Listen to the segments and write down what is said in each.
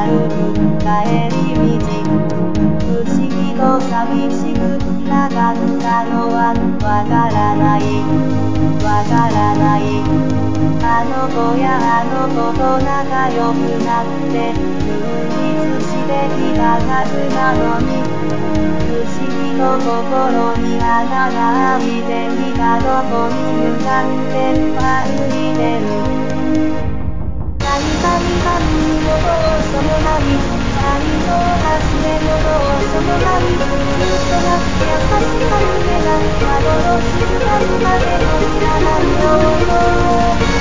歩く帰り道、不思議と寂しくなかったのはわからない、わからない。あの子やあの子と仲良くなって充実してきたはずなのに、不思議と心に穴が開いてきた。どこに向かって歩いてる。何かにかにもどうしようもない、才能はじめもどうしようもない、ずっとが優しさ夢が幻になるまでの知らないよう。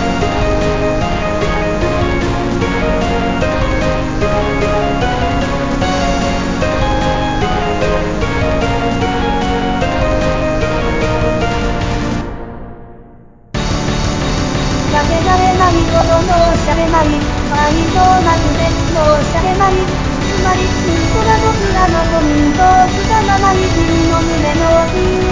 避けられないほど申し訳ない、愛情なくて申し訳ない。つまり、息子が僕らの子にそうしたままに君の胸の奥